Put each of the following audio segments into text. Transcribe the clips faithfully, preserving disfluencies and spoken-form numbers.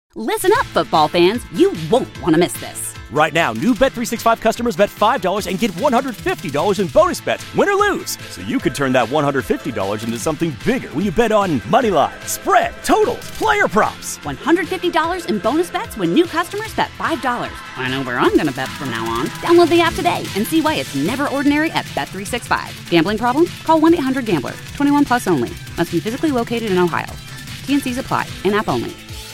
Listen up, football fans. You won't want to miss this. Right now, new Bet three sixty-five customers bet five dollars and get one hundred fifty dollars in bonus bets, win or lose. So you could turn that one hundred fifty dollars into something bigger when you bet on money line, spread, totals, player props. one hundred fifty dollars in bonus bets when new customers bet five dollars. I know where I'm going to bet from now on. Download the app today and see why it's never ordinary at Bet three sixty-five. Gambling problem? Call one eight hundred gambler. twenty-one plus only. Must be physically located in Ohio. T N Cs apply. In-app only.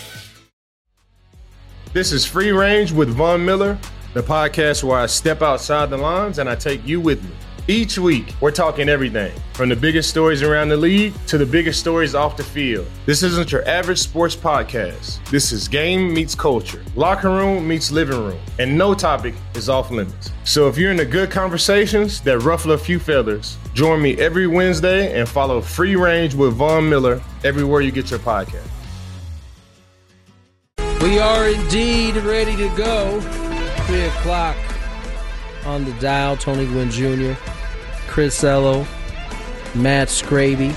This is Free Range with Von Miller, the podcast where I step outside the lines and I take you with me. Each week, we're talking everything from the biggest stories around the league to the biggest stories off the field. This isn't your average sports podcast. This is game meets culture, locker room meets living room, and no topic is off limits. So if you're into good conversations that ruffle a few feathers, join me every Wednesday and follow Free Range with Von Miller everywhere you get your podcast. We are indeed ready to go. Three o'clock on the dial. Tony Gwynn Junior, Chris Ello, Matt Scraby.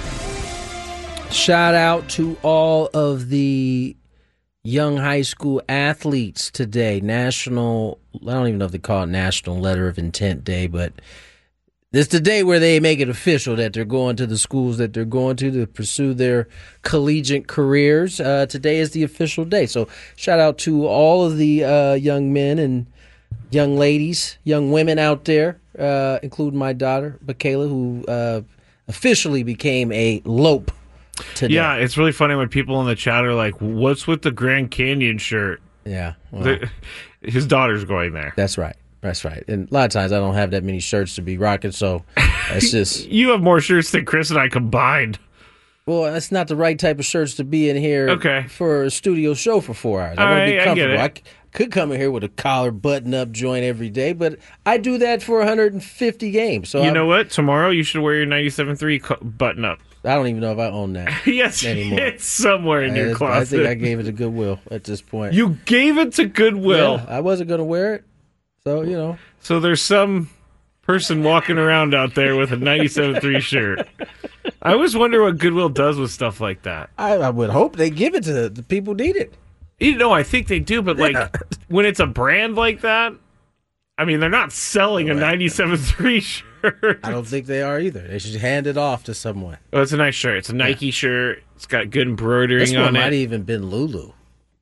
Shout out to all of the young high school athletes today. National, I don't even know if they call it National Letter of Intent Day, but it's the day where they make it official that they're going to the schools that they're going to to pursue their collegiate careers. Uh, today is the official day. So shout out to all of the uh, young men and young ladies, young women out there, uh, including my daughter, Michaela, who uh, officially became a Lope today. Yeah, it's really funny when people in the chat are like, what's with the Grand Canyon shirt? Yeah. Well, the, his daughter's going there. That's right. That's right. And a lot of times I don't have that many shirts to be rocking, so it's just... You have more shirts than Chris and I combined. Well, that's not the right type of shirts to be in here okay. for a studio show for four hours. I want to be comfortable. I, I could come in here with a collar button-up joint every day, but I do that for one hundred fifty games. So You I'm, know what? Tomorrow you should wear your ninety-seven point three co- button-up. I don't even know if I own that yes, anymore. It's somewhere in I, your closet. I think I gave it to Goodwill at this point. You gave it to Goodwill? Yeah, I wasn't going to wear it. So, you know. So there's some person walking around out there with a ninety-seven point three shirt. I always wonder what Goodwill does with stuff like that. I, I would hope they give it to the people who need it. You know, I think they do, but like Yeah. when it's a brand like that, I mean, they're not selling a ninety-seven point three shirt. I don't think they are either. They should hand it off to someone. Oh, it's a nice shirt. It's a Nike yeah. shirt. It's got good embroidering this one on it. Might have even been Lulu.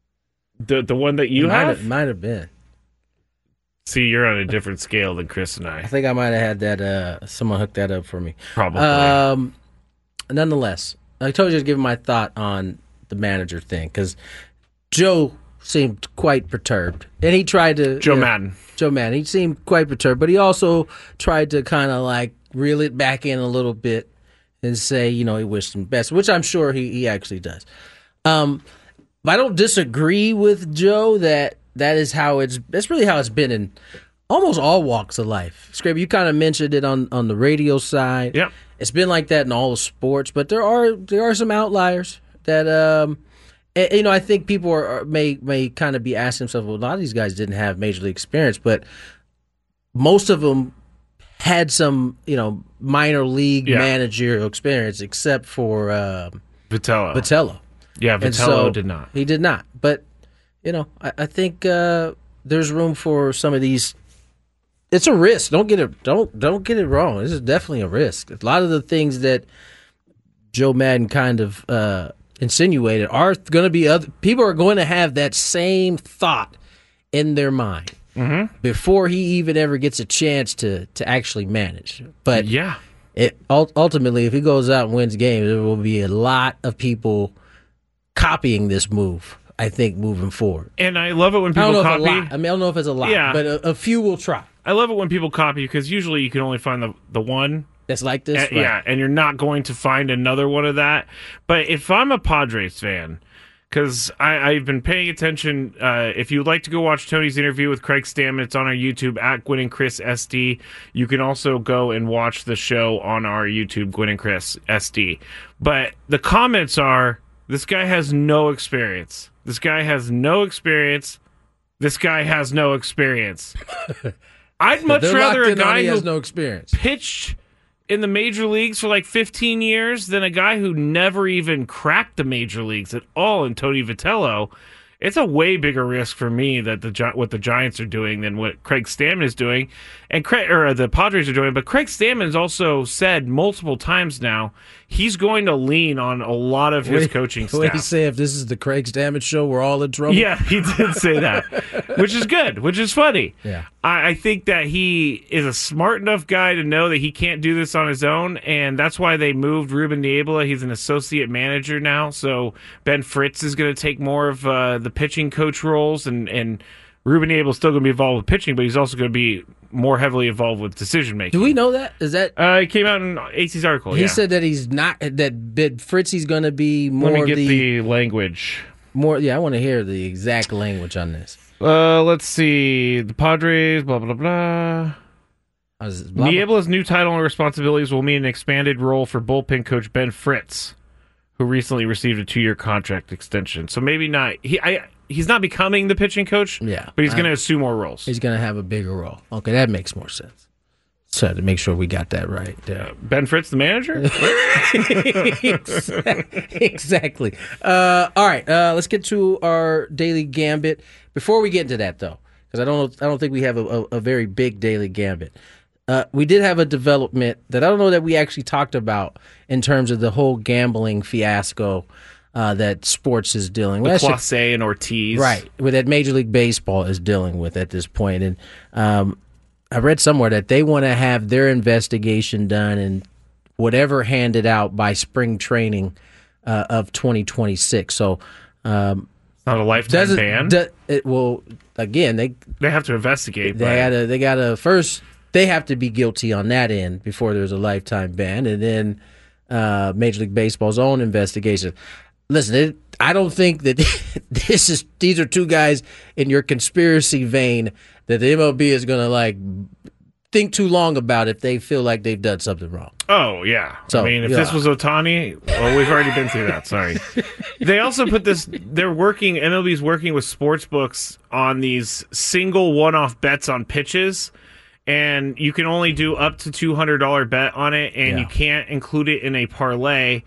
The the one that you it have? Might have, might have been. See, you're on a different scale than Chris and I. I think I might have had that. Uh, someone hooked that up for me. Probably. Um, nonetheless, I told you to give my thought on the manager thing because Joe seemed quite perturbed, and he tried to. Joe you know, Madden. Joe Madden. He seemed quite perturbed, but he also tried to kind of like reel it back in a little bit and say, you know, he wished him best, which I'm sure he, he actually does. Um, but I don't disagree with Joe that. That is how it's. That's really how it's been in almost all walks of life. Scrape, you kind of mentioned it on, on the radio side. Yep, it's been like that in all the sports, but there are there are some outliers that um, and, you know. I think people are, are may may kind of be asking themselves, well, a lot of these guys didn't have major league experience, but most of them had some, you know, minor league yeah. managerial experience, except for um, Vitello. Vitello, yeah, Vitello so did not. He did not, but. You know, I, I think uh, there's room for some of these. It's a risk. Don't get it. Don't don't get it wrong. This is definitely a risk. A lot of the things that Joe Madden kind of uh, insinuated are going to be other people are going to have that same thought in their mind mm-hmm. before he even ever gets a chance to to actually manage. But yeah, it ultimately, if he goes out and wins games, there will be a lot of people copying this move. I think moving forward, and I love it when people I don't know copy. If a lot. I mean, I don't know if it's a lot, yeah. but a, a few will try. I love it when people copy because usually you can only find the the one that's like this, and, right. yeah, and you're not going to find another one of that. But if I'm a Padres fan, because I've been paying attention, uh, if you'd like to go watch Tony's interview with Craig Stammen, it's on our YouTube at Gwynn and Chris S D. You can also go and watch the show on our YouTube, Gwynn and Chris S D. But the comments are, this guy has no experience. This guy has no experience. This guy has no experience. I'd much They're rather a guy he who has no experience. pitched in the major leagues for like fifteen years than a guy who never even cracked the major leagues at all in Tony Vitello. it's a way bigger risk for me that the Gi- what the Giants are doing than what Craig Stammen is doing, and Craig, or the Padres are doing. But Craig Stammen has also said multiple times now he's going to lean on a lot of his Wait, coaching What did he staff. say? If this is the Craig Stammen show, we're all in trouble. Yeah, he did say that, which is good, which is funny. Yeah. I, I think that he is a smart enough guy to know that he can't do this on his own, and that's why they moved Ruben Niebla. He's an associate manager now, so Ben Fritz is going to take more of uh, the pitching coach roles, and, and Ruben Niebla is still going to be involved with pitching, but he's also going to be more heavily involved with decision making. Do we know that? Is that Uh, it came out in A C's article. he yeah. said that he's not that Ben Fritzy's going to be more Let me get the, the language. more. Yeah, I want to hear the exact language on this. Uh, let's see. The Padres, blah, blah, blah. How is this? Blah, blah. Niebla's new title and responsibilities will mean an expanded role for bullpen coach Ben Fritz, who recently received a two-year contract extension. So maybe not. He, I, he's not becoming the pitching coach. Yeah. but he's I- going to assume more roles. He's going to have a bigger role. Okay, that makes more sense. So to make sure we got that right. Yeah. Uh, Ben Fritz, the manager. Exactly. Uh, all right, uh, let's get to our daily gambit. Before we get into that, though, because I don't, I don't think we have a, a, a very big daily gambit. Uh, we did have a development that I don't know that we actually talked about in terms of the whole gambling fiasco uh, that sports is dealing with. Actually- Clase and Ortiz. Right, with that Major League Baseball is dealing with at this point. And um, I read somewhere that they want to have their investigation done and whatever handed out by spring training uh, of twenty twenty-six. So um, Not a lifetime does it, ban. do, it well again they they have to investigate. they but- had a, they got to first they have to be guilty on that end before there's a lifetime ban, and then uh, Major League Baseball's own investigation. Listen, it, I don't think that this is these are two guys in your conspiracy vein that the M L B is going to like think too long about if they feel like they've done something wrong. Oh, yeah. So, I mean, if yeah. this was Ohtani, well, we've already been through that. Sorry. They also put this, they're working, M L B's working with sports books on these single one-off bets on pitches, and you can only do up to two hundred dollars bet on it, and Yeah. you can't include it in a parlay,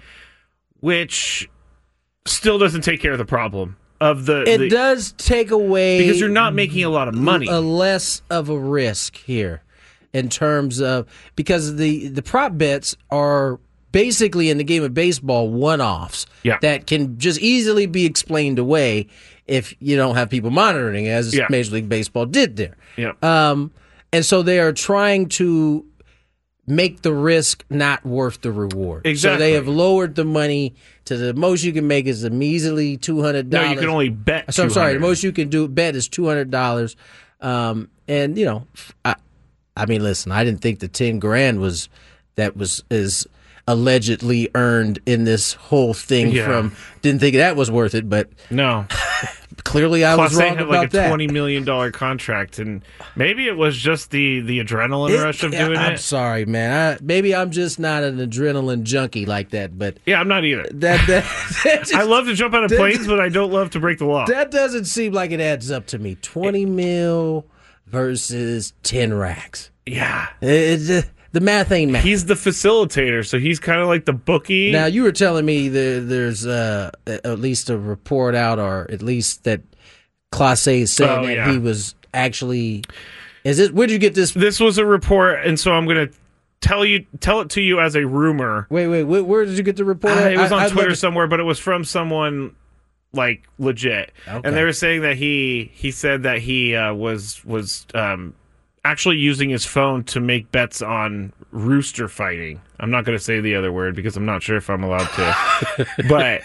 which still doesn't take care of the problem of the... It the does take away because you're not making a lot of money. a less of a risk here in terms of because the the prop bets are basically in the game of baseball one-offs Yeah. that can just easily be explained away if you don't have people monitoring, as Yeah. Major League Baseball did there. Yeah. Um, and so they are trying to make the risk not worth the reward. So Exactly. they have lowered the money to the most you can make is a measly two hundred dollars. No, you can only bet So I'm sorry, the two hundred. most you can do bet is two hundred dollars. Um, and you know, I, I mean, listen, I didn't think the ten grand was that was is allegedly earned in this whole thing Yeah. from. Didn't think that was worth it, but No. clearly I Plus, was they wrong had about like a that. twenty million dollar contract, and maybe it was just the the adrenaline It- rush of yeah, doing I'm it. sorry, man. I, maybe I'm just not an adrenaline junkie like that, but Yeah, I'm not either. that that that, just, I love to jump out of that- planes, but I don't love to break the law. that doesn't seem like it adds up to me. Twenty mil versus ten racks. Yeah, It's uh, the math ain't math. he's the facilitator, so he's kind of like the bookie. Now you were telling me there, there's uh, at least a report out, or at least that Clase is saying Oh, that yeah. he was actually. Is it? Where did you get this? This was a report, and so I'm gonna tell you tell it to you as a rumor. Wait, wait, wait where did you get the report? Uh, at? it was I- on I'd love Twitter to- somewhere, but it was from someone like legit, Okay. and they were saying that he he said that he uh, was was um, actually using his phone to make bets on rooster fighting. I'm not going to say the other word because I'm not sure if I'm allowed to, but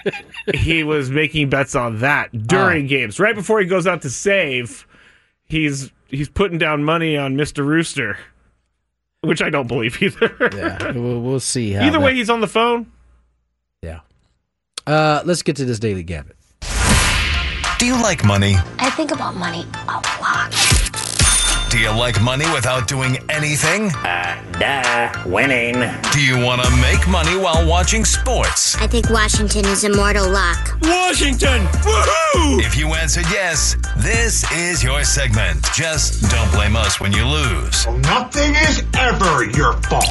he was making bets on that during Oh. games, right before he goes out to save. He's he's putting down money on Mister Rooster, which I don't believe either. Yeah, we'll, we'll see. How Either that- way, he's on the phone. yeah. Uh, let's get to this daily gambit. Do you like money? I think about money a lot. Do you like money without doing anything? Duh, winning. Do you want to make money while watching sports? I think Washington is immortal luck. Washington! Woohoo! If you answered yes, this is your segment. Just don't blame us when you lose. Nothing is ever your fault.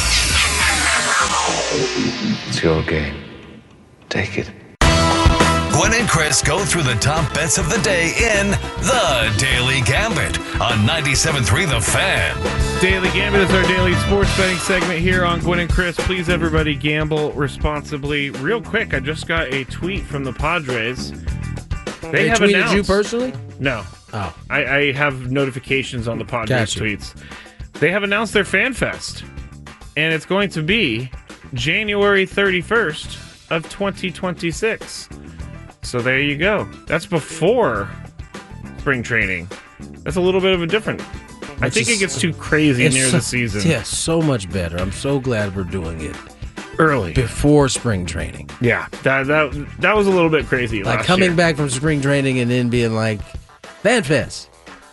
It's your game. Take it. Gwen and Chris go through the top bets of the day in The Daily Gambit on ninety-seven point three The Fan. Daily Gambit is our daily sports betting segment here on Gwen and Chris. Please, everybody, gamble responsibly. Real quick, I just got a tweet from the Padres. They, they have tweeted announced, you personally? No. Oh. I, I have notifications on the Padres Gotcha. tweets. They have announced their Fan Fest, and it's going to be January thirty-first of twenty twenty-six. So there you go. That's before spring training. That's a little bit of a different. I Which think is- it gets too crazy near so, the season. Yeah, so much better. I'm so glad we're doing it Early. before spring training. Yeah, that that that was a little bit crazy. Like last coming year. back from spring training and then being like, Fan Fest.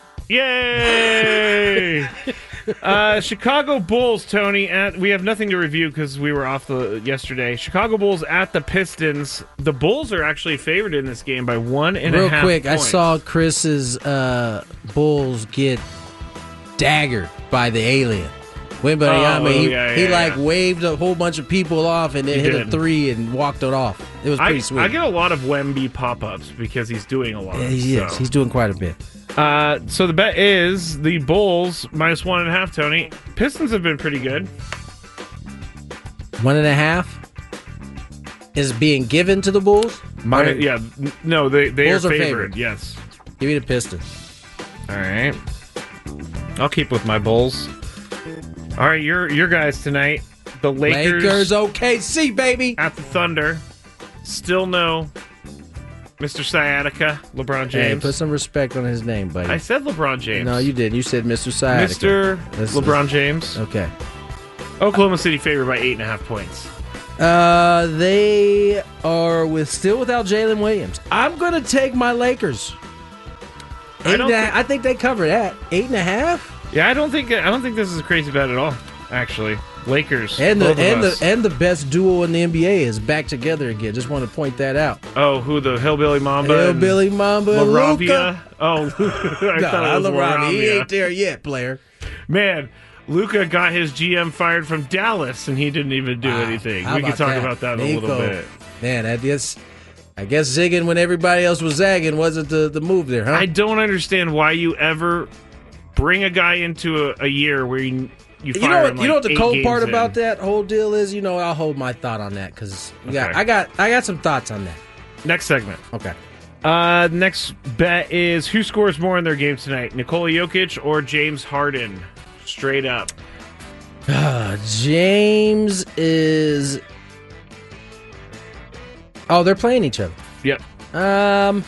Yay! uh, Chicago Bulls, Tony. At we have nothing to review because we were off the yesterday. Chicago Bulls at the Pistons. The Bulls are actually favored in this game by one and Real a half. quick, points. I saw Chris's uh, Bulls get daggered by the alien. Wembanyama, Oh, he, yeah, he yeah, like yeah. waved a whole bunch of people off and then He hit did. a three and walked it off. It was pretty I, sweet. I get a lot of Wemby pop-ups because he's doing a lot. yeah, he is. so. He's doing quite a bit. Uh, so the bet is the Bulls minus one and a half. Tony, Pistons have been pretty good. One and a half is being given to the Bulls. Minus, yeah, n- no, they they Bulls are are favored. favored. Yes. Give me the Pistons. All right. I'll keep with my Bulls. All right, your your guys tonight. The Lakers, Lakers, O K C, baby. at the Thunder. Still no Mister Sciatica, LeBron Hey, James. put some respect on his name, buddy. I said LeBron James. No, you didn't. You said Mister Sciatica. Mister This is- LeBron James. Okay. Oklahoma City favored by eight and a half points. Uh, they are with still without Jalen Williams. I'm gonna take my Lakers. I Eight don't and a- think- I think they cover that. Eight and a half. Yeah, I don't think I don't think this is a crazy bet at all. Actually, Lakers And the both of and us. the and the best duo in the N B A is back together again. Just want to point that out. oh, who the Hillbilly Mamba? and Hillbilly Mamba, and Laravia. Luka. Oh, I No, thought it was Laravia. He Laravia. ain't there yet, player. Man, Luca got his G M fired from Dallas, and he didn't even do Wow. anything. How We can about talk that? about that in a Nico. little bit. Man, I guess I guess zigging when everybody else was zagging wasn't the, the move there, huh? I don't understand why you ever bring a guy into a, a year where you you fire You know what? him You know what like the eight cold games part in. about that whole deal is. You know, I'll hold my thought on that because yeah, Okay. I got I got some thoughts on that. Next segment. Okay. Uh, next bet is who scores more in their game tonight, Nikola Jokic or James Harden? Straight up. Uh, James is. Oh, they're playing each other. Yep. Um,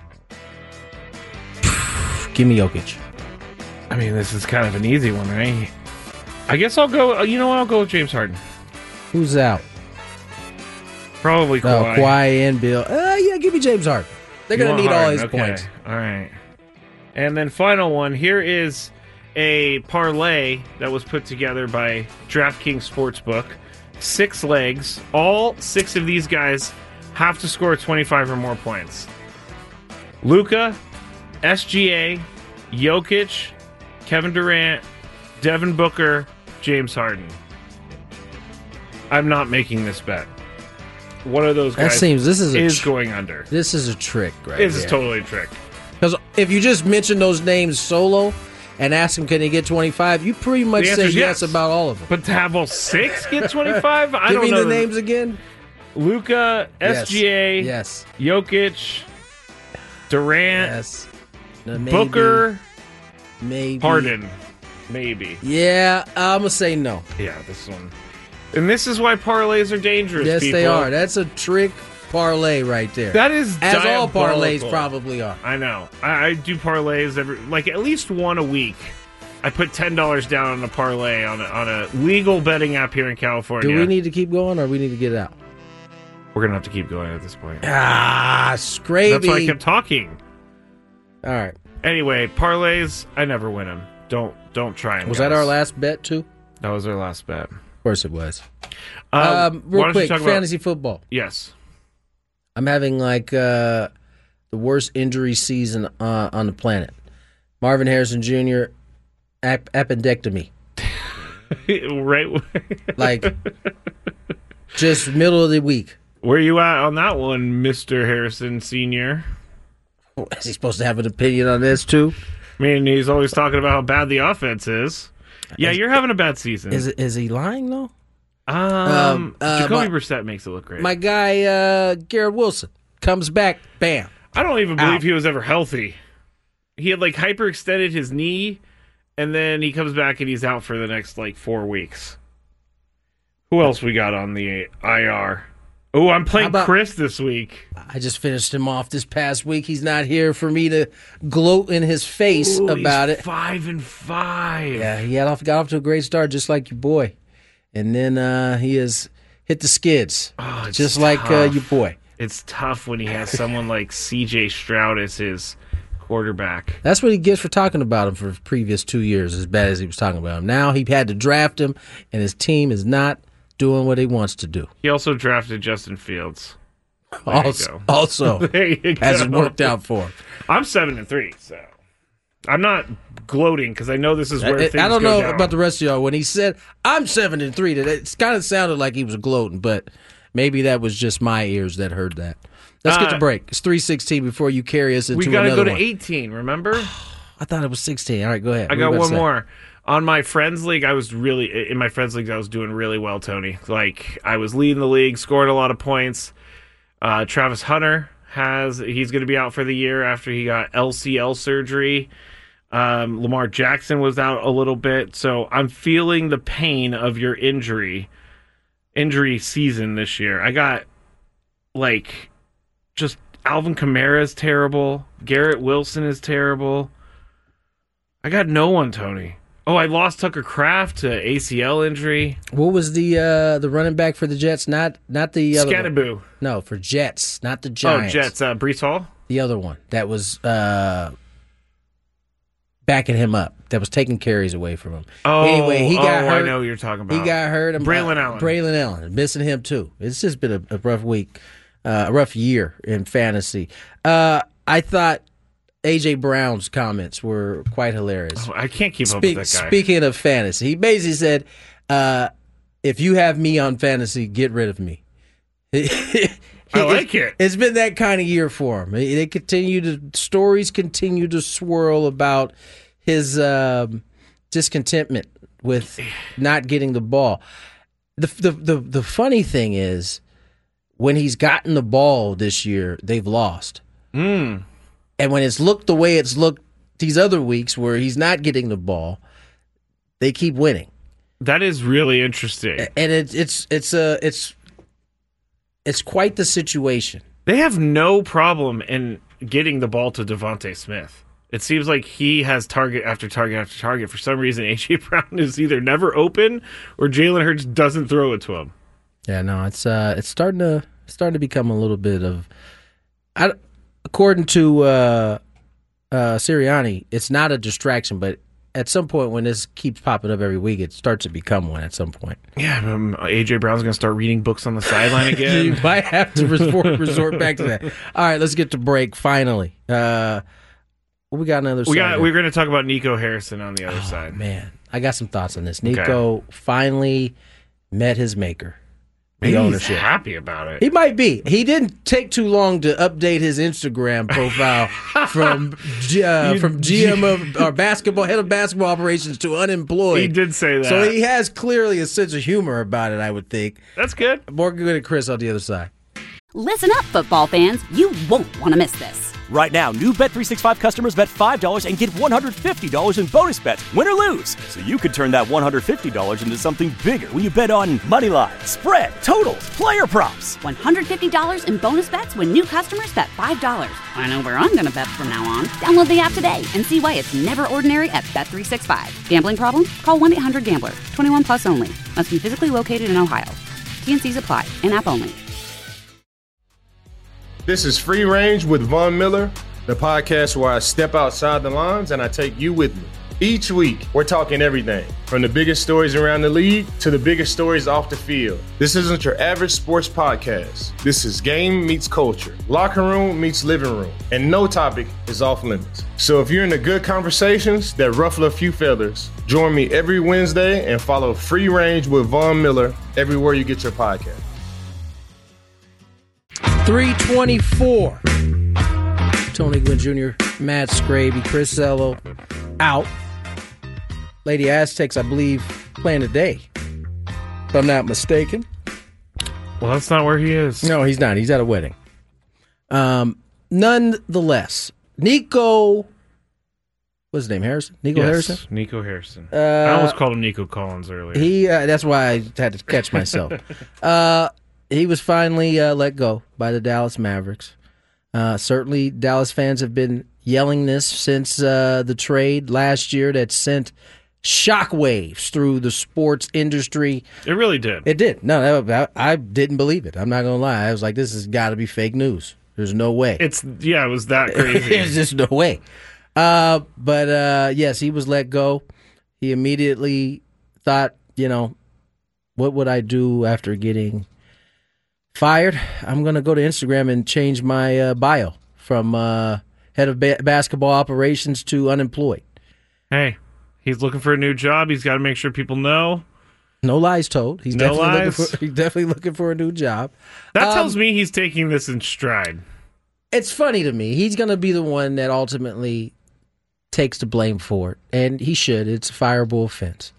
give me Jokic. I mean, this is kind of an easy one, right? I guess I'll go. You know what? I'll go with James Harden. Who's out? Probably Oh, Kawhi. Kawhi and Bill. Uh, yeah, give me James Harden. They're You gonna want need all Harden, his okay. points. All right. And then final one. Here is a parlay that was put together by DraftKings Sportsbook. Six legs. All six of these guys have to score twenty-five or more points. Luka, S G A, Jokic, Kevin Durant, Devin Booker, James Harden. I'm not making this bet. One of those That guys seems this is a is tr- going under. This is a trick, right? This is here. totally a trick. Because if you just mention those names solo and ask him, can he get twenty-five? You pretty much The say answer is yes. yes. about all of them. But to have all six get twenty-five? I Give don't me know. the names again. Luka, S G A, Yes. Jokic, Durant, Yes. No, maybe, Booker, Maybe. Harden. Maybe. Yeah, I'm going to say no. Yeah, this one. And this is why parlays are dangerous, Yes, people. they are. That's a trick parlay right there. That is As all parlays diabolical. probably are. I know. I, I do parlays every, like at least one a week. I put ten dollars down on a parlay on a, on a legal betting app here in California. Do we need to keep going or we need to get out? We're going to have to keep going at this point. Ah, Scravy. That's why I kept talking. All right. Anyway, parlays, I never win them. Don't don't try them. Was that our last bet, too? That was our last bet. Of course it was. Uh, Um, why real don't you quick, talk about- fantasy football. Yes. I'm having like uh, the worst injury season uh, on the planet. Marvin Harrison Junior, ap- appendectomy. right. Like, just middle of the week. Where you at on that one, Mister Harrison Senior? Is he supposed to have an opinion on this too? I mean, he's always talking about how bad the offense is. Yeah, is, you're having a bad season. Is is he lying though? Um, um uh, Jacoby my, Brissett makes it look great. My guy uh, Garrett Wilson comes back, bam. I don't even believe Out. he was ever healthy. He had like hyperextended his knee, and then he comes back and he's out for the next like four weeks. Who else we got on the I R? Oh, I'm playing about, Chris this week. I just finished him off this past week. He's not here for me to gloat in his face Ooh, about he's it. Five and five. Yeah, he had off, got off to a great start, just like your boy, and then uh, he has hit the skids, oh, just tough. like uh, your boy. It's tough when he has someone like C J Stroud as his quarterback. That's what he gets for talking about him for the previous two years, as bad as he was talking about him. Now he had to draft him, and his team is not doing what he wants to do. He also drafted Justin Fields. There also, also there you go. hasn't worked out for him. I'm seven and three, so I'm not gloating because I know this is where I, things I don't go know down. about the rest of y'all. When he said I'm seven and three, that it kind of sounded like he was gloating, but maybe that was just my ears that heard that. Let's get Uh, to break. It's three sixteen before you carry us into we got to another go to one. eighteen. Remember? I thought it was sixteen. All right, go ahead. I What got were you about one to say? more. On my friends league, I was really in my friends league. I was doing really well, Tony. Like I was leading the league, scoring a lot of points. Uh, Travis Hunter has he's going to be out for the year after he got L C L surgery. Um, Lamar Jackson was out a little bit, so I'm feeling the pain of your injury injury season this year. I got like just Alvin Kamara is terrible. Garrett Wilson is terrible. I got no one, Tony. Oh, I lost Tucker Kraft to A C L injury. What was the uh, the running back for the Jets? Not not the other Scatterboo. one. No, for Jets, not the Giants. Oh, Jets. Uh, Brees Hall? The other one that was uh, backing him up, that was taking carries away from him. Oh, anyway, he got oh, hurt. I know who you're talking about. He got hurt. Braylon uh, Allen. Braylon Allen. Missing him, too. It's just been a, a rough week, uh, a rough year in fantasy. Uh, I thought A J. Brown's comments were quite hilarious. Oh, I can't keep up Speak, with that guy. Speaking of fantasy, he basically said, uh, if you have me on fantasy, get rid of me. I like it. It's been that kind of year for him. They continue to stories continue to swirl about his um, discontentment with not getting the ball. The, the the the funny thing is, when he's gotten the ball this year, they've lost. Mm. And when it's looked the way it's looked these other weeks, where he's not getting the ball, they keep winning. That is really interesting. And it, it's it's a it's it's quite the situation. They have no problem in getting the ball to Devontae Smith. It seems like he has target after target after target. For some reason, A J. Brown is either never open or Jalen Hurts doesn't throw it to him. Yeah, no, it's uh, it's starting to starting to become a little bit of. I, according to uh, uh, Sirianni, it's not a distraction, but at some point when this keeps popping up every week, it starts to become one. At some point, yeah, um, A J. Brown's going to start reading books on the sideline again. You might have to resort, resort back to that. All right, let's get to break finally. Uh, we got another. We got. here. We're going to talk about Nico Harrison on the other oh, side. Man, I got some thoughts on this. Nico okay. finally met his maker. Maybe the he's ownership. happy about it. He might be. He didn't take too long to update his Instagram profile from uh, You- from G M of or basketball head of basketball operations to unemployed. He did say that. So he has clearly a sense of humor about it, I would think. That's good. More good at Chris on the other side. Listen up, football fans. You won't want to miss this. Right now, new Bet three sixty-five customers bet five dollars and get one hundred fifty dollars in bonus bets, win or lose. So you could turn that one hundred fifty dollars into something bigger when you bet on money line, spread, totals, player props. one hundred fifty dollars in bonus bets when new customers bet five dollars. I know where I'm going to bet from now on. Download the app today and see why it's never ordinary at Bet three sixty-five. Gambling problem? Call one eight hundred gambler. twenty-one plus only. Must be physically located in Ohio. T and Cs apply. In-app only. This is Free Range with Von Miller, the podcast where I step outside the lines and I take you with me. Each week, we're talking everything from the biggest stories around the league to the biggest stories off the field. This isn't your average sports podcast. This is game meets culture, locker room meets living room, and no topic is off limits. So if you're into good conversations that ruffle a few feathers, join me every Wednesday and follow Free Range with Von Miller everywhere you get your podcast. three twenty-four. Tony Gwynn Junior, Matt Scraby, Chris Zello out. Lady Aztecs, I believe, playing today, if I'm not mistaken. Well, that's not where he is. No, he's not. He's at a wedding. Um, nonetheless, Nico, what's his name, Harrison? Nico yes, Harrison? Nico Harrison. Uh, I almost called him Nico Collins earlier. He. Uh, that's why I had to catch myself. uh, he was finally uh, let go by the Dallas Mavericks. Uh, certainly, Dallas fans have been yelling this since uh, the trade last year that sent shockwaves through the sports industry. It really did. It did. No, I, I didn't believe it. I'm not going to lie. I was like, this has got to be fake news. There's no way. It's yeah, it was that crazy. There's just no way. Uh, but uh, yes, he was let go. He immediately thought, you know, what would I do after getting fired? I'm going to go to Instagram and change my uh, bio from uh, head of ba- basketball operations to unemployed. Hey, he's looking for a new job. He's got to make sure people know. No lies told. He's no definitely lies. looking for, he's definitely looking for a new job. That um, tells me he's taking this in stride. It's funny to me. He's going to be the one that ultimately takes the blame for it, and he should. It's a fireable offense.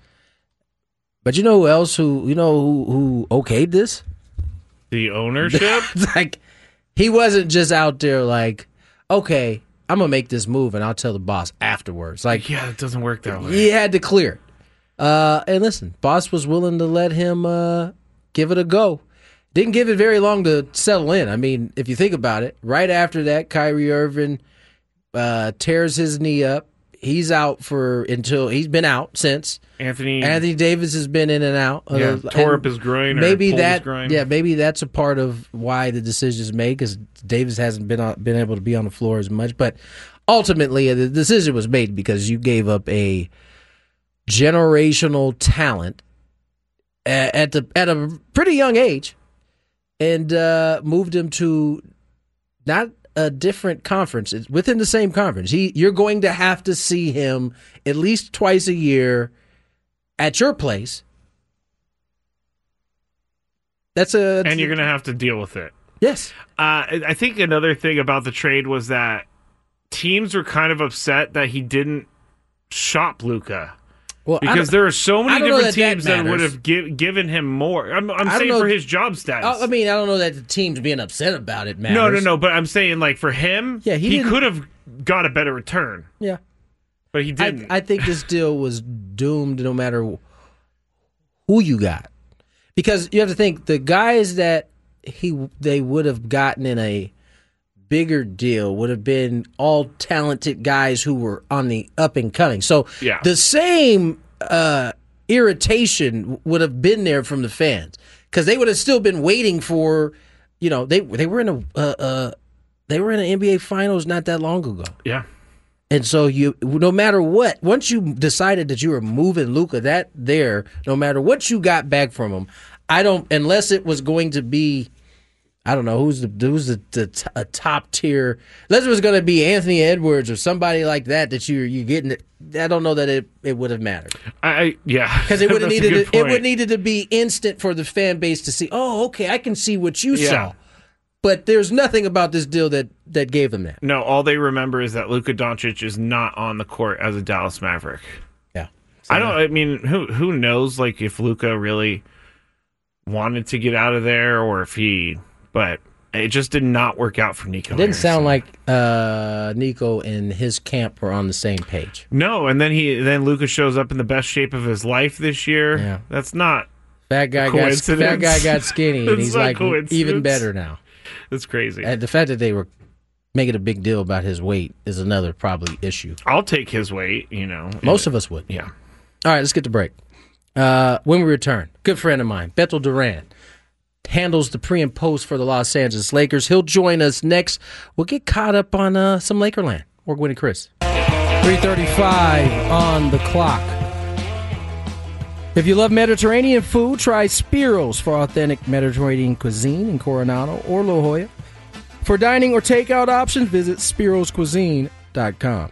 But you know who else who you know who, who okayed this? The ownership? Like, he wasn't just out there like, okay, I'm gonna make this move and I'll tell the boss afterwards. Like, yeah, it doesn't work that way. He had to clear it. Uh, and listen, boss was willing to let him uh, give it a go. Didn't give it very long to settle in. I mean, if you think about it, right after that, Kyrie Irving uh, tears his knee up. He's out for until he's been out since. Anthony Anthony Davis has been in and out. Yeah, uh, tore and up his groin. Or maybe pulled that. His groin. Yeah, maybe that's a part of why the decision is made because Davis hasn't been on, been able to be on the floor as much. But ultimately, the decision was made because you gave up a generational talent at, at the at a pretty young age, and uh, moved him to not a different conference. It's within the same conference. He, you're going to have to see him at least twice a year at your place. That's a, and you're going to have to deal with it. Yes. Uh, I think another thing about the trade was that teams were kind of upset that he didn't shop Luka. Well, because there are so many different that teams that, that would have give, given him more. I'm, I'm saying know, for his job status. I mean, I don't know that the teams being upset about it matters. No, no, no. But I'm saying, like, for him, yeah, he, he could have got a better return. Yeah. But he didn't. I, I think this deal was doomed no matter who you got. Because you have to think, the guys that he they would have gotten in a bigger deal would have been all talented guys who were on the up and coming. So yeah. the same uh, irritation would have been there from the fans because they would have still been waiting for, you know, they they were in a uh, uh, they were in an N B A Finals not that long ago. Yeah, and so you, no matter what, once you decided that you were moving Luka, that there, no matter what you got back from him, I don't unless it was going to be. I don't know who's the who's the, the a top tier. Unless it was going to be Anthony Edwards or somebody like that that you you getting. I don't know that it, it would have mattered. I yeah, because it would have needed to, it would needed to be instant for the fan base to see. Oh, okay, I can see what you yeah. saw. But there's nothing about this deal that, that gave them that. No, all they remember is that Luka Doncic is not on the court as a Dallas Maverick. Yeah, so I don't. I mean, who who knows? Like if Luka really wanted to get out of there, or if he. But it just did not work out for Nico. It didn't Harrison. sound like uh, Nico and his camp were on the same page. No, and then he then Luka shows up in the best shape of his life this year. Yeah. That's not fat guy got fat guy got skinny, and he's like even better now. That's crazy. And the fact that they were making a big deal about his weight is another probably issue. I'll take his weight. You know, most of us would. Yeah. All right, let's get to break. Uh, when we return, good friend of mine, Beto Duran, handles the pre and post for the Los Angeles Lakers. He'll join us next. We'll get caught up on uh, some Lakerland. We're Gwynn and Chris. three thirty-five on the clock. If you love Mediterranean food, try Spiros for authentic Mediterranean cuisine in Coronado or La Jolla. For dining or takeout options, visit spiros cuisine dot com.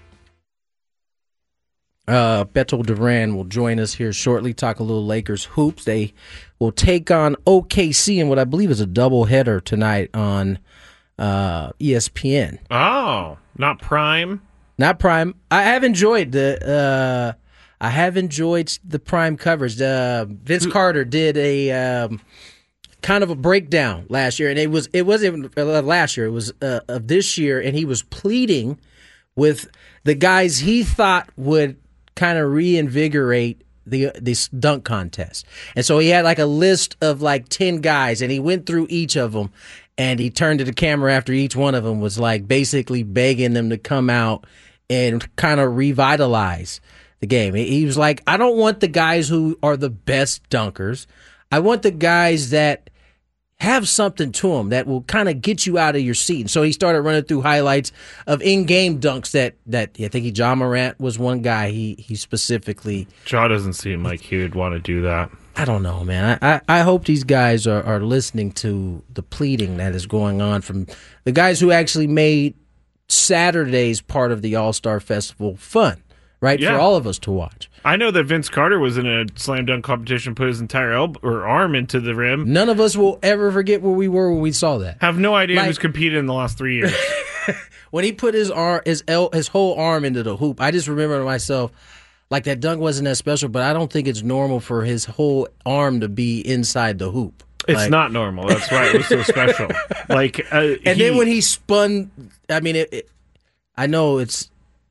Uh, Beto Duran will join us here shortly, talk a little Lakers hoops. They will take on O K C in what I believe is a doubleheader tonight on uh, E S P N. Oh, not Prime? Not Prime. I have enjoyed the uh, I have enjoyed the Prime coverage. Uh, Vince Carter did a um, kind of a breakdown last year, and it was it wasn't uh, last year. It was uh, of this year, and he was pleading with the guys he thought would kind of reinvigorate the this dunk contest. And so he had like a list of like ten guys, and he went through each of them, and he turned to the camera after each one of them was like basically begging them to come out and kind of revitalize the game. He was like, I don't want the guys who are the best dunkers. I want the guys that have something to them that will kind of get you out of your seat. And so he started running through highlights of in-game dunks that, that I think he, John Morant was one guy he, he specifically... John doesn't seem like he would want to do that. I don't know, man. I, I, I hope these guys are, are listening to the pleading that is going on from the guys who actually made Saturday's part of the All-Star Festival fun, right? Yeah. For all of us to watch. I know that Vince Carter was in a slam dunk competition, put his entire elbow or arm into the rim. None of us will ever forget where we were when we saw that. Have no idea Like- who's competed in the last three years. When he put his arm, his el- his whole arm into the hoop, I just remember to myself, like that dunk wasn't that special, but I don't think it's normal for his whole arm to be inside the hoop. It's Like- not normal. That's why it was so special. Like, uh, And he- then when he spun, I mean, it, it, I know it's,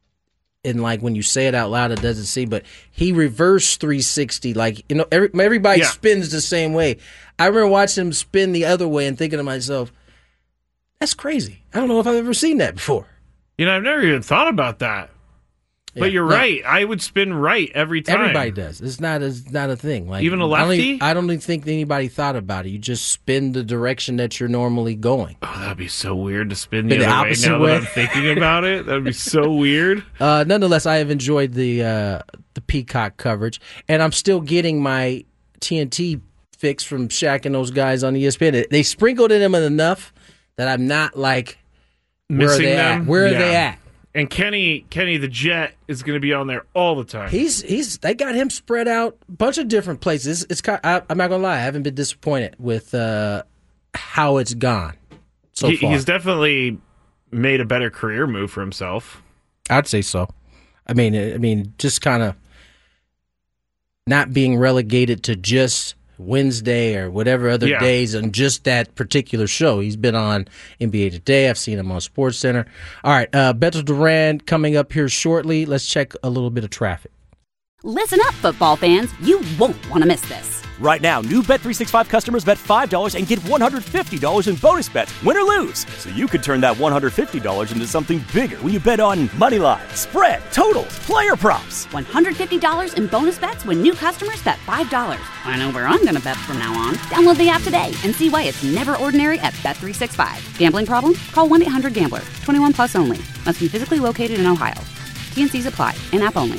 and like when you say it out loud, it doesn't seem, but he reversed three sixty. Like, you know, every, everybody Yeah. spins the same way. I remember watching him spin the other way and thinking to myself, that's crazy. I don't know if I've ever seen that before. you know, I've never even thought about that. But Yeah, you're no. right. I would spin right every time. Everybody does. It's not a, it's not a thing. Like Even a I don't, lefty? even, I don't even think anybody thought about it. You just spin the direction that you're normally going. Oh, that'd be so weird to spin the, Spin the other way. opposite Now way. that I'm thinking about it, that'd be so weird. Uh, nonetheless, I have enjoyed the uh, the Peacock coverage, and I'm still getting my T N T fix from Shaq and those guys on E S P N. They sprinkled in them enough that I'm not like, where Missing are they them. at? Where are Yeah. they at? And Kenny, Kenny the Jet is going to be on there all the time. He's he's they got him spread out a bunch of different places. It's, it's kind I, I'm not gonna lie, I haven't been disappointed with uh, how it's gone so he, far. he's definitely made a better career move for himself. I'd say so. I mean, I mean, just kind of not being relegated to just Wednesday or whatever other Yeah. days on just that particular show. He's been on N B A Today. I've seen him on SportsCenter. All right, uh, Beto Duran coming up here shortly. Let's check a little bit of traffic. Listen up, football fans. You won't want to miss this. Right now, new Bet three sixty-five customers bet five dollars and get one hundred fifty dollars in bonus bets, win or lose. So you could turn that one hundred fifty dollars into something bigger when you bet on money line, spread, totals, player props. one hundred fifty dollars in bonus bets when new customers bet five dollars. I know where I'm going to bet from now on. Download the app today and see why it's never ordinary at Bet three sixty-five. Gambling problem? Call one eight hundred gambler. twenty-one plus only. Must be physically located in Ohio. T N Cs apply. In-app only.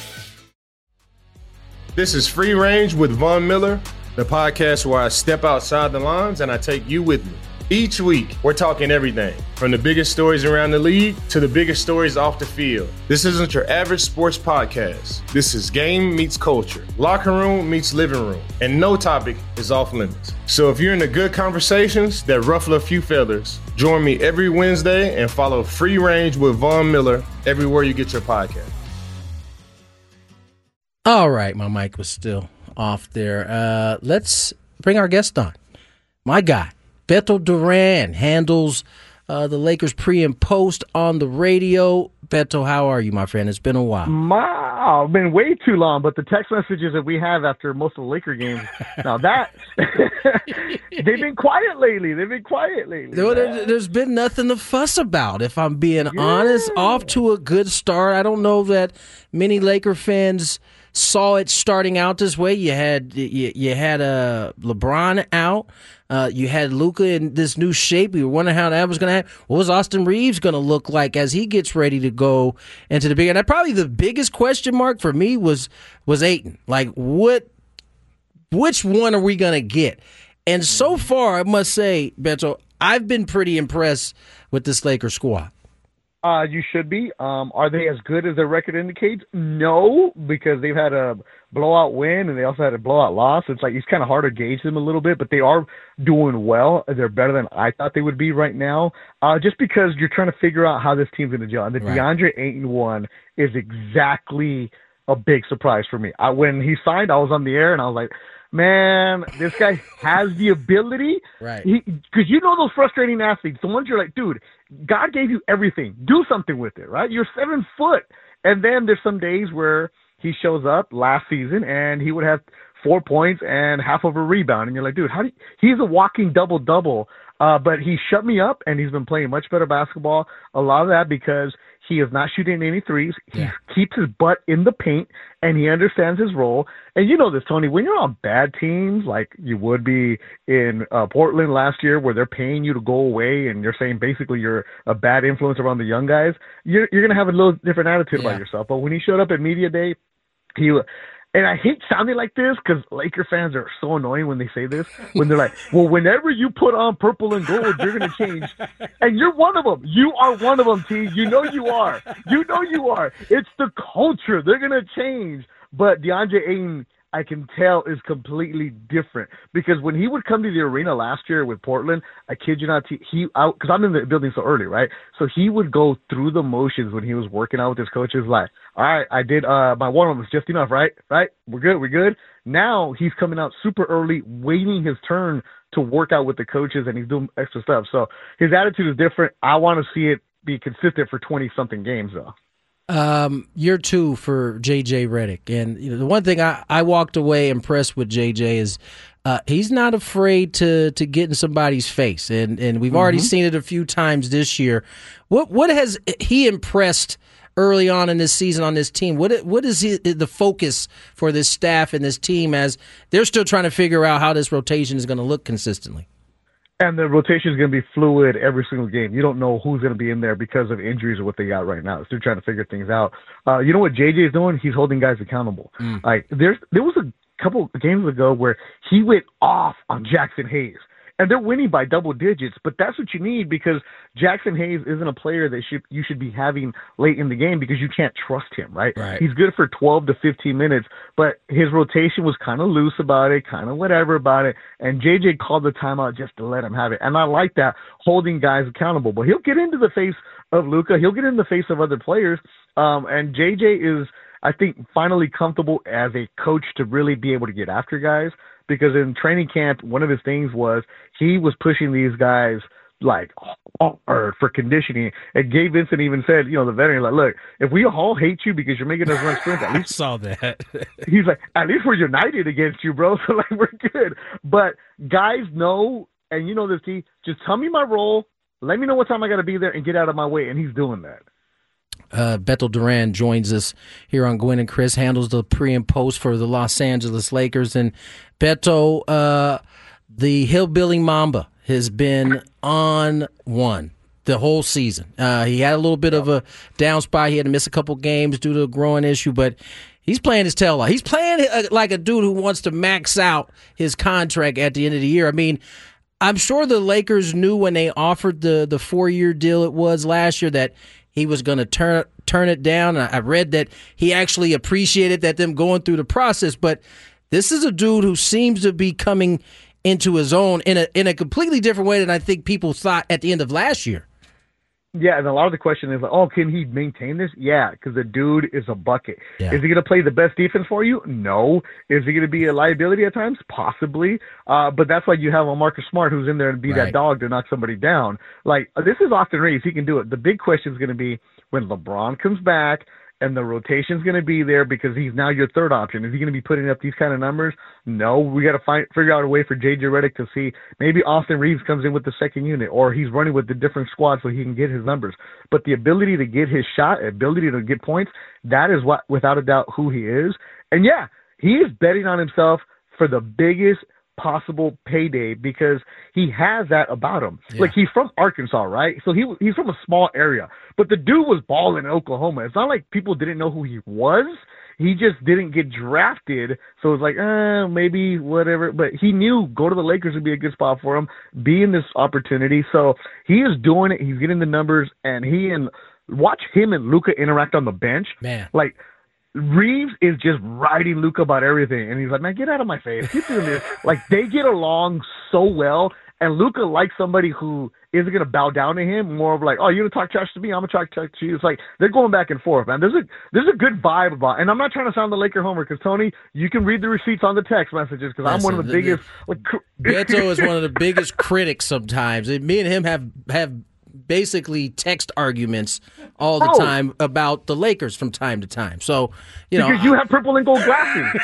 This is Free Range with Von Miller, the podcast where I step outside the lines and I take you with me. Each week, we're talking everything from the biggest stories around the league to the biggest stories off the field. This isn't your average sports podcast. This is game meets culture, locker room meets living room, and no topic is off limits. So if you're into good conversations that ruffle a few feathers, join me every Wednesday and follow Free Range with Von Miller everywhere you get your podcast. All right, my mic was still off there. Uh, let's bring our guest on. My guy, Beto Duran, handles uh, the Lakers pre and post on the radio. Beto, how are you, my friend? It's been a while. My, it's been way too long, but the text messages that we have after most of the Laker games, now that, they've been quiet lately. They've been quiet lately. There, there, there's been nothing to fuss about, if I'm being yeah. honest. Off to a good start. I don't know that many Laker fans saw it starting out this way. You had you, you had uh, LeBron out. Uh, you had Luka in this new shape. We were wondering how that was going to happen. What was Austin Reeves going to look like as he gets ready to go into the big? And probably the biggest question mark for me was was Ayton. Like, what? Which one are we going to get? And so far, I must say, Beto, I've been pretty impressed with this Lakers squad. Uh, you should be. Um, are they as good as their record indicates? No, because they've had a blowout win and they also had a blowout loss. It's like it's kind of hard to gauge them a little bit, but they are doing well. They're better than I thought they would be right now. Uh, just because you're trying to figure out how this team's going to gel. And the right. DeAndre Ayton one is exactly a big surprise for me. I, when he signed, I was on the air and I was like, man, this guy has the ability. Right. Because you know those frustrating athletes, the ones you're like, dude, God gave you everything. Do something with it, right? You're seven foot. And then there's some days where he shows up last season and he would have four points and half of a rebound. And you're like, dude, how do you, he's a walking double-double. Uh, but he shut me up, and he's been playing much better basketball. A lot of that because he is not shooting any threes. He yeah. keeps his butt in the paint, and he understands his role. And you know this, Tony, when you're on bad teams, like you would be in uh, Portland last year where they're paying you to go away and you're saying basically you're a bad influence around the young guys, you're, you're going to have a little different attitude yeah. about yourself. But when he showed up at Media Day, he – and I hate sounding like this because Laker fans are so annoying when they say this. When they're like, well, whenever you put on purple and gold, you're going to change. And you're one of them. You are one of them, T. You know you are. You know you are. It's the culture. They're going to change. But DeAndre Ayton, I can tell, is completely different. Because when he would come to the arena last year with Portland, I kid you not, he out because I'm in the building so early, right? So he would go through the motions when he was working out with his coaches, like, all right, I did uh, my warm-up was just enough, right? Right? We're good, we're good. Now he's coming out super early, waiting his turn to work out with the coaches, and he's doing extra stuff. So his attitude is different. I want to see it be consistent for twenty-something games, though. Um, year two for J J Redick. And you know, the one thing I, I walked away impressed with J J is uh, he's not afraid to to get in somebody's face. And and we've mm-hmm. already seen it a few times this year. What what has he impressed early on in this season on this team? What what is he, the focus for this staff and this team as they're still trying to figure out how this rotation is going to look consistently? And the rotation is going to be fluid every single game. You don't know who's going to be in there because of injuries or what they got right now. So they're trying to figure things out. Uh, you know what J J is doing? He's holding guys accountable. Mm. Like there's there was a couple of games ago where he went off on Jackson Hayes. And they're winning by double digits, but that's what you need because Jackson Hayes isn't a player that should, you should be having late in the game because you can't trust him, right? right? He's good for twelve to fifteen minutes, but his rotation was kind of loose about it, kind of whatever about it, and J J called the timeout just to let him have it. And I like that, holding guys accountable. But he'll get into the face of Luka. He'll get in the face of other players, um, and J J is, I think, finally comfortable as a coach to really be able to get after guys. Because in training camp, one of his things was he was pushing these guys like hard for conditioning. And Gabe Vincent even said, you know, the veteran, like, look, if we all hate you because you're making us run sprints, at least I saw that. He's like, at least we're united against you, bro. So like we're good. But guys know, and you know this, T, just tell me my role, let me know what time I got to be there, and get out of my way. And he's doing that. Uh, Beto Duran joins us here on Gwynn and Chris, handles the pre and post for the Los Angeles Lakers. And Beto, uh, the Hillbilly Mamba has been on one the whole season. Uh, he had a little bit of a down spot. He had to miss a couple games due to a growing issue, but he's playing his tail off. He's playing like a dude who wants to max out his contract at the end of the year. I mean, I'm sure the Lakers knew when they offered the, the four-year deal it was last year that he was going to turn turn it down. I read that he actually appreciated that them going through the process. But this is a dude who seems to be coming into his own in a in a completely different way than I think people thought at the end of last year. Yeah, and a lot of the question is like, oh, can he maintain this? Yeah, because the dude is a bucket. Yeah. Is he going to play the best defense for you? No. Is he going to be a liability at times? Possibly. Uh, but that's why you have a Marcus Smart who's in there and be right. that dog to knock somebody down. Like, this is Austin Reeves. He can do it. The big question is going to be when LeBron comes back and the rotation's going to be there because he's now your third option. Is he going to be putting up these kind of numbers? No. We got to find figure out a way for J J Redick to see maybe Austin Reeves comes in with the second unit or he's running with the different squad so he can get his numbers. But the ability to get his shot, ability to get points, that is what, without a doubt, who he is. And yeah, he is betting on himself for the biggest possible payday because he has that about him. Yeah. Like, he's from Arkansas, right? So he he's from a small area. But the dude was balling in Oklahoma. It's not like people didn't know who he was. He just didn't get drafted. So it's like, eh, maybe whatever. But he knew go to the Lakers would be a good spot for him, be in this opportunity. So he is doing it. He's getting the numbers. And he and watch him and Luka interact on the bench. Man. Like, Reeves is just riding Luka about everything. And he's like, man, get out of my face. Keep doing this. Like, they get along so well. And Luka likes somebody who isn't going to bow down to him, more of like, oh, you're going to talk trash to me, I'm going to talk trash to you. It's like they're going back and forth, man. There's a there's a good vibe about it. And I'm not trying to sound the Laker homer because, Tony, you can read the receipts on the text messages because I'm one of the, the biggest. Like, Beto is one of the biggest critics sometimes. And me and him have, have basically text arguments all the oh. time about the Lakers from time to time. So, you know. Because you have purple and gold glasses.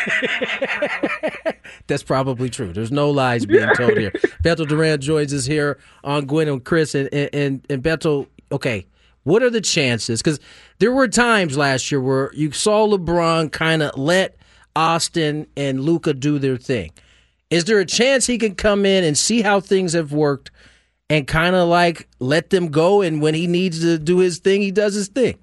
That's probably true. There's no lies being told here. Beto Duran joins us here on Gwen and Chris. And, and, and Beto, okay, what are the chances? Because there were times last year where you saw LeBron kind of let Austin and Luka do their thing. Is there a chance he can come in and see how things have worked and kind of like let them go, and when he needs to do his thing, he does his thing?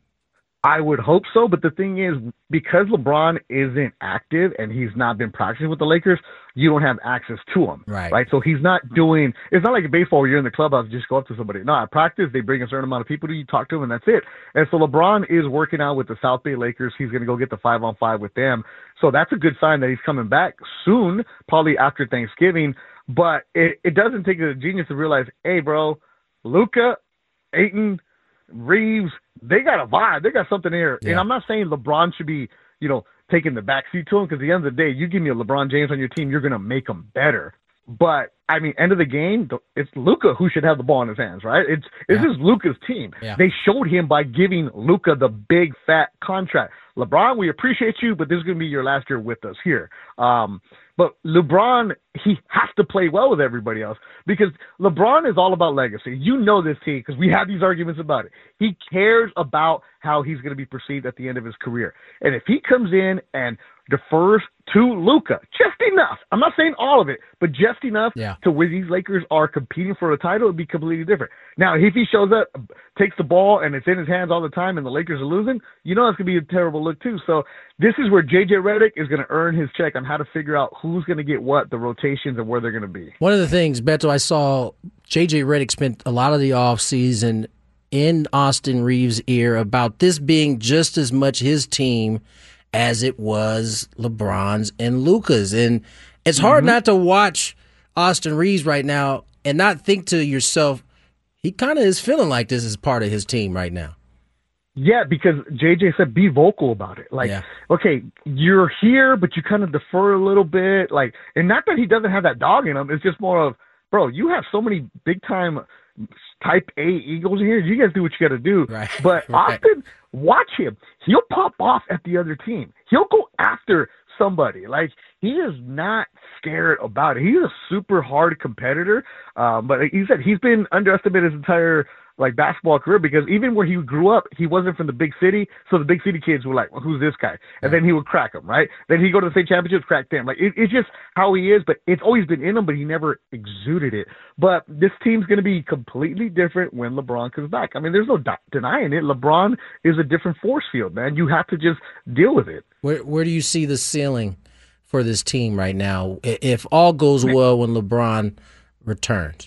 I would hope so, but the thing is, because LeBron isn't active and he's not been practicing with the Lakers, you don't have access to him. Right. Right. So he's not doing, it's not like in baseball where you're in the clubhouse, you just go up to somebody. No, at practice, they bring a certain amount of people to you, talk to them, and that's it. And so LeBron is working out with the South Bay Lakers. He's going to go get the five on five with them. So that's a good sign that he's coming back soon, probably after Thanksgiving. But it, it doesn't take a genius to realize, hey, bro, Luka, Ayton, Reeves, they got a vibe. They got something here. Yeah. And I'm not saying LeBron should be, you know, taking the backseat to him, because at the end of the day, you give me a LeBron James on your team, you're going to make him better. But, I mean, end of the game, it's Luka who should have the ball in his hands, right? It's This yeah. is Luka's team. Yeah. They showed him by giving Luka the big, fat contract. LeBron, we appreciate you, but this is going to be your last year with us here. Um, but LeBron, he has to play well with everybody else, because LeBron is all about legacy. You know this, team, because we have these arguments about it. He cares about how he's going to be perceived at the end of his career. And if he comes in and defers to Luka just enough, I'm not saying all of it, but just enough yeah. to where these Lakers are competing for a title, it'd be completely different. Now, if he shows up, takes the ball, and it's in his hands all the time, and the Lakers are losing, you know that's going to be a terrible look too. So this is where J J Redick is going to earn his check on how to figure out who's going to get what, the rotations, and where they're going to be. One of the things, Beto, I saw J J Redick spent a lot of the offseason in Austin Reeves' ear about this being just as much his team as it was LeBron's and Luka's. And it's hard mm-hmm. not to watch Austin Reeves right now and not think to yourself, he kind of is feeling like this is part of his team right now. Yeah, because J J said be vocal about it. Like, yeah. okay, you're here, but you kind of defer a little bit. Like, and not that he doesn't have that dog in him. It's just more of, bro, you have so many big-time type A Eagles in here. You guys do what you got to do. Right. But right. Austin, watch him. He'll pop off at the other team. He'll go after somebody. Like, he is not scared about it. He's a super hard competitor. Um, but like he said, he's been underestimated his entire like basketball career, because even where he grew up, he wasn't from the big city. So the big city kids were like, well, who's this guy? And then he would crack them, right? Then he'd go to the state championships, crack them. Like, it, it's just how he is, but it's always been in him, but he never exuded it. But this team's going to be completely different when LeBron comes back. I mean, there's no de- denying it. LeBron is a different force field, man. You have to just deal with it. Where, where do you see the ceiling for this team right now, if all goes well when LeBron returns?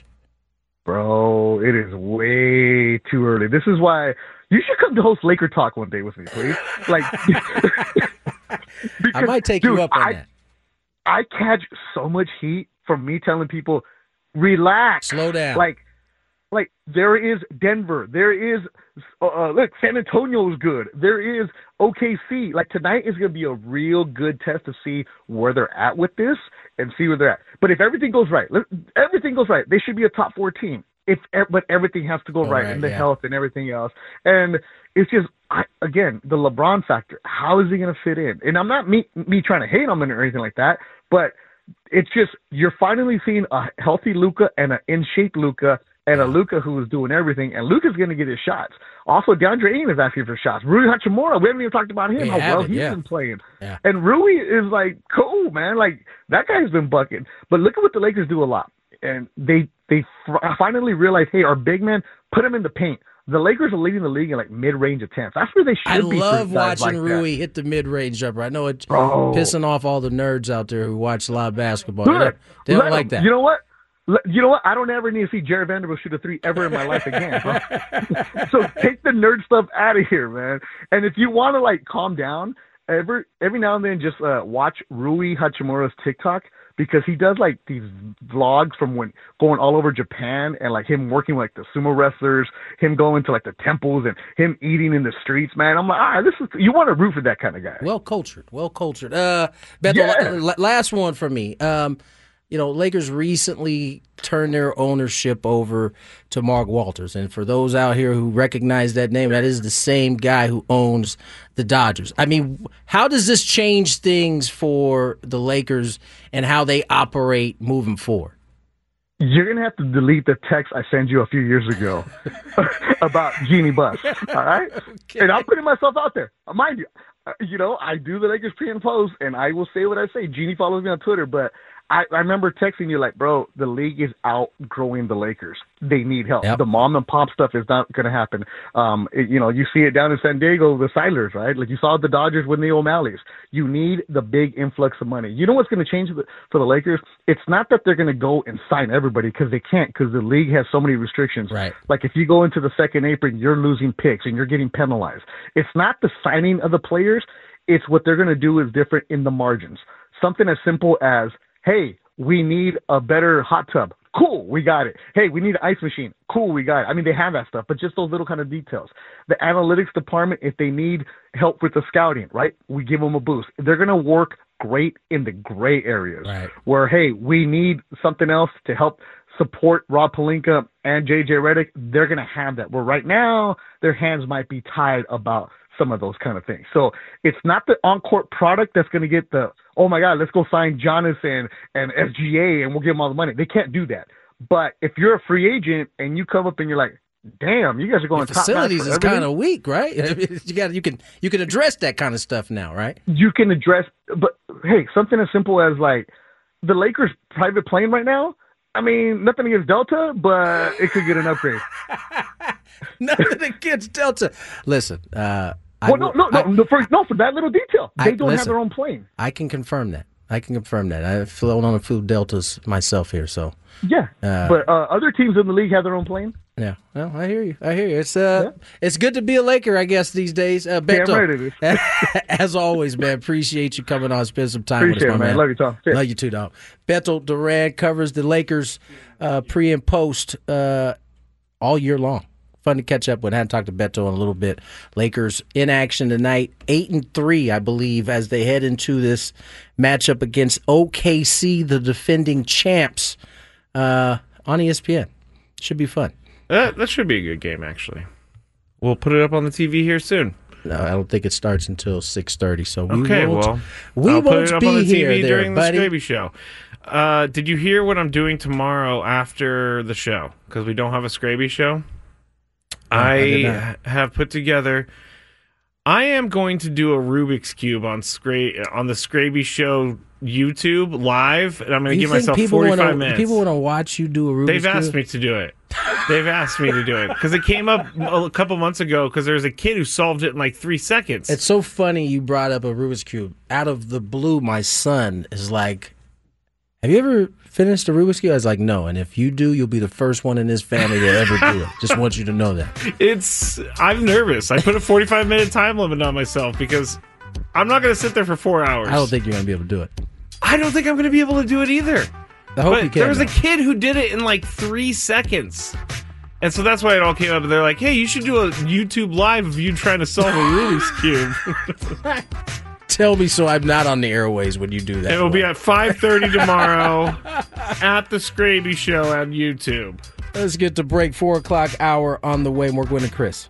Bro, it is way too early. This is why you should come to host Laker Talk one day with me, please. Like, because, I might take dude, you up on I, that. I catch so much heat from me telling people, relax, slow down. Like, like there is Denver, there is uh, look, San Antonio is good. There is O K C. Like, tonight is going to be a real good test to see where they're at with this and see where they're at. But if everything goes right, everything goes right, they should be a top four team. If but everything has to go All right, right, and the yeah. health and everything else. And it's just I, again the LeBron factor. How is he going to fit in? And I'm not me me trying to hate on him or anything like that, but it's just you're finally seeing a healthy Luka and an in shape Luka. And a Luka who is doing everything, and Luka's going to get his shots. Also, DeAndre Ayton is asking for shots. Rui Hachimura, we haven't even talked about him, we how well it, he's yeah. been playing. Yeah. And Rui is like, cool, man. Like, that guy's been bucking. But look at what the Lakers do a lot. And they they f- finally realize, hey, our big man, put him in the paint. The Lakers are leading the league in like mid-range attempts. That's where they should I be. I love watching like Rui that. hit the mid-range jumper. I know it's Bro. pissing off all the nerds out there who watch a lot of basketball. They don't, they don't Let like him. that. You know what? You know what? I don't ever need to see Jared Vanderbilt shoot a three ever in my life again. Bro. So take the nerd stuff out of here, man. And if you want to like calm down, every every now and then just uh, watch Rui Hachimura's TikTok, because he does like these vlogs from when going all over Japan and like him working with like the sumo wrestlers, him going to like the temples and him eating in the streets, man. I'm like, all right, this is, you want to root for that kind of guy. Well cultured, well cultured. Uh, Beto, Yeah. la- last one for me. Um, you know, Lakers recently turned their ownership over to Mark Walters. And for those out here who recognize that name, that is the same guy who owns the Dodgers. I mean, how does this change things for the Lakers and how they operate moving forward? You're going to have to delete the text I sent you a few years ago about Jeannie Buss, all right? Okay. And I'm putting myself out there. Mind you, uh, you know, I do the Lakers pre and post, and I will say what I say. Jeannie follows me on Twitter, but I, I remember texting you like, bro, the league is outgrowing the Lakers. They need help. Yep. The mom and pop stuff is not going to happen. Um, it, you know, you see it down in San Diego, the Silers, right? Like you saw the Dodgers with the O'Malleys. You need the big influx of money. You know what's going to change for the Lakers? It's not that they're going to go and sign everybody, because they can't, because the league has so many restrictions. Right. Like if you go into the second apron, you're losing picks and you're getting penalized. It's not the signing of the players. It's what they're going to do is different in the margins. Something as simple as, hey, we need a better hot tub. Cool, we got it. Hey, we need an ice machine. Cool, we got it. I mean, they have that stuff, but just those little kind of details. The analytics department, if they need help with the scouting, right, we give them a boost. They're going to work great in the gray areas, right, where, hey, we need something else to help support Rob Pelinka and J J Redick. They're going to have that. Where right now, their hands might be tied about some of those kind of things. So it's not the on-court product that's going to get the, oh my God, let's go sign Giannis and, and S G A and we'll give them all the money. They can't do that. But if you're a free agent and you come up and you're like, damn, you guys are going The top notch facilities for is everything. kind of weak, right? you got you can you can address that kind of stuff now, right? You can address, but hey, something as simple as like the Lakers private plane right now. I mean, nothing against Delta, but it could get an upgrade. Nothing against Delta. Listen, uh, well, I, no, no, no, I, no, for, no, for that little detail, they I, don't listen, have their own plane. I can confirm that. I can confirm that. I've flown on a few Deltas myself here, so yeah. Uh, but uh, other teams in the league have their own plane. Yeah, well, I hear you. I hear you. It's uh, yeah. it's good to be a Laker, I guess, these days. Uh, Beto, Damn right it is. As always, man, appreciate you coming on, spend some time appreciate with us, my it, man. man. Love you, Tom. Yeah. Love you too, dog. Beto Duran covers the Lakers uh, pre and post uh, all year long. Fun to catch up with. I hadn't talked to Beto in a little bit. Lakers in action tonight, eight and three, I believe, as they head into this matchup against O K C, the defending champs, uh, on E S P N. Should be fun. That, that should be a good game, actually. We'll put it up on the T V here soon. No, I don't think it starts until six thirty. So we okay, won't, well, we I'll won't put it up be on the T V here during there, the buddy. Scraby Show. Uh, did you hear what I'm doing tomorrow after the show? Because we don't have a Scraby Show. No, I, I have put together. I am going to do a Rubik's Cube on Scra- on the Scraby Show YouTube live, and I'm going to give myself forty-five wanna, minutes. People want to watch you do a Rubik's They've Cube? asked me to do it. They've asked me to do it because it came up a couple months ago because there was a kid who solved it in like three seconds. It's so funny you brought up a Rubik's Cube. Out of the blue, my son is like, have you ever finished a Rubik's Cube? I was like, no. And if you do, you'll be the first one in this family to ever do it. Just want you to know that. It's, I'm nervous. I put a forty-five minute time limit on myself because I'm not going to sit there for four hours. I don't think you're going to be able to do it. I don't think I'm going to be able to do it either. I hope but you can. There was though. a kid who did it in like three seconds. And so that's why it all came up. And they're like, hey, you should do a YouTube live of you trying to solve a Rubik's Cube. Tell me so I'm not on the airways when you do that. It will be at five thirty tomorrow at the Scraby Show on YouTube. Let's get to break. Four o'clock hour on the way. More Gwen and Chris.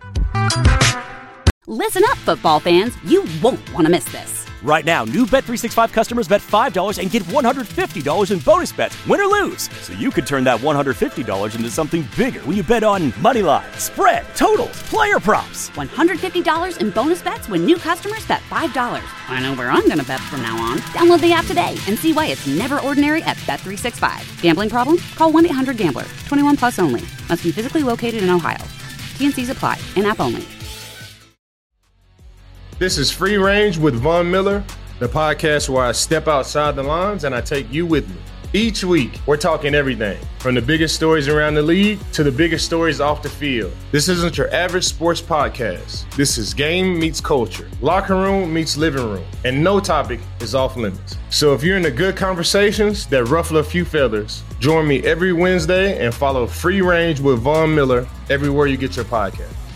Listen up, football fans. You won't want to miss this. Right now, new Bet three sixty-five customers bet five dollars and get one hundred fifty dollars in bonus bets, win or lose. So you could turn that one hundred fifty dollars into something bigger when you bet on money line, spread, totals, player props. one hundred fifty dollars in bonus bets when new customers bet five dollars. I know where I'm going to bet from now on. Download the app today and see why it's never ordinary at Bet three sixty-five. Gambling problem? Call one eight hundred gambler. twenty-one plus only. Must be physically located in Ohio. T N Cs apply. In-app only. This is Free Range with Von Miller, the podcast where I step outside the lines and I take you with me. Each week, we're talking everything from the biggest stories around the league to the biggest stories off the field. This isn't your average sports podcast. This is game meets culture, locker room meets living room, and no topic is off limits. So if you're into good conversations that ruffle a few feathers, join me every Wednesday and follow Free Range with Von Miller everywhere you get your podcast.